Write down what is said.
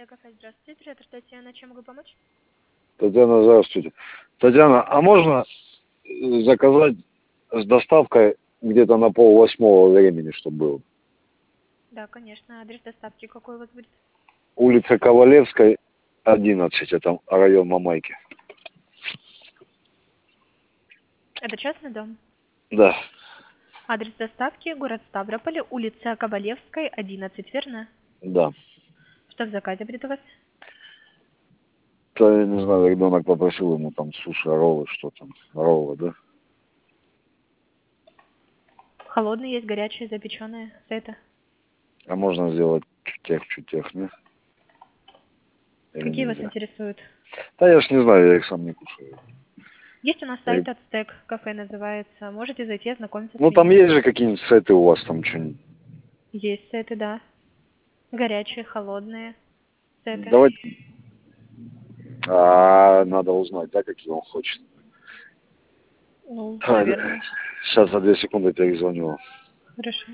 кафе, здравствуйте. Оператор Татьяна, чем могу помочь? Татьяна, здравствуйте. Татьяна, а можно заказать с доставкой где-то на 7:30 времени, чтобы было? Да, конечно. Адрес доставки какой у вас будет? Улица Ковалевской, 11, это район Мамайки. Это частный дом? Да, Адрес доставки город Ставрополь, улица Ковалевской, 11, верно? да. Что в заказе будет у вас? То я не знаю, ребенок попросил ему там суши, роллы, что там, роллы, да? Холодные есть, горячие, запеченные, сеты. А можно сделать чутех, не? Или Какие вас нельзя? интересуют? Да я ж не знаю, я их сам не кушаю. Есть у нас сайт Ацтек, кафе называется. Можете зайти, ознакомиться с Ну там меню. есть же какие-нибудь сеты у вас там что-нибудь? Есть сеты, да. Горячие, холодные сеты. Давайте. Надо узнать, да, какие он хочет. Ну, наверное. Сейчас за 2 секунды перезвоню. Хорошо.